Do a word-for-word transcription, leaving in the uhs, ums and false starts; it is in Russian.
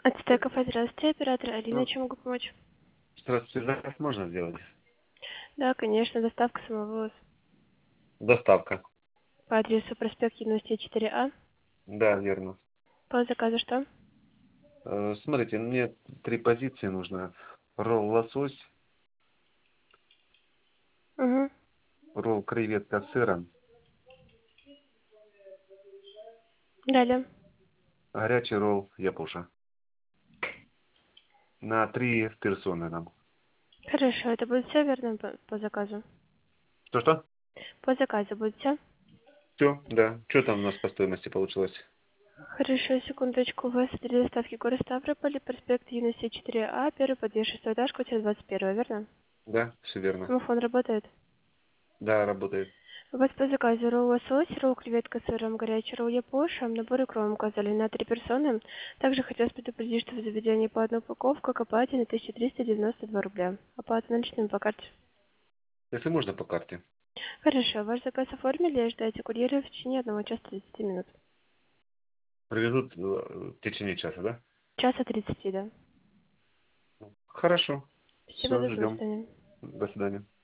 Ацтеков, здравствуйте, оператор Алина, Ну, чем могу помочь? здравствуйте, заказ можно сделать? Да, конечно, доставка самовывоз. Доставка. По адресу проспект Юности четыре А. Да, верно. По заказу что? Э, смотрите, мне три позиции нужно. Ролл лосось, Угу. ролл креветка с сыром, Далее. горячий ролл япуша. На три персоны нам. Хорошо, это будет все верно по, по заказу? Что-что? По заказу будет все? Все, да. Что там у нас по стоимости получилось? Хорошо, секундочку. У вас три доставки город Ставрополь, проспект Юности четыре А, первый подъезд, шестой этаж, квартира двадцать один, верно? Да, все верно. Домофон работает? Да, работает. У вас по заказу ролл лосось, ролл креветка с сыром, горячий ролл япоша, набор икру указали на три персоны. Также хотелось предупредить, что в заведении по одной упаковке к оплате на тысяча триста девяносто два рубля. Оплата наличными по карте. Если можно, по карте. Хорошо, ваш заказ оформили, ожидайте курьера в течение одного часа тридцати минут. Привезут э, в течение часа, да? Часа тридцати, да. Хорошо. Спасибо, Все, до ждем. свидания. До свидания.